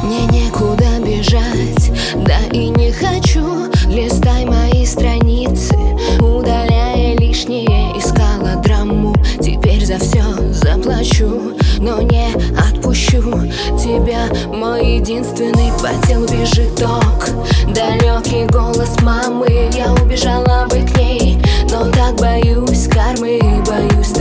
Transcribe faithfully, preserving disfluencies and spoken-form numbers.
Мне некуда бежать, да и не хочу. Листай мои страницы, удаляя лишнее. Искала драму, теперь за все заплачу, но не отпущу тебя. Мой единственный по телу бежит ток, далекий голос мамы. Я убежала бы к ней, но так боюсь кармы, боюсь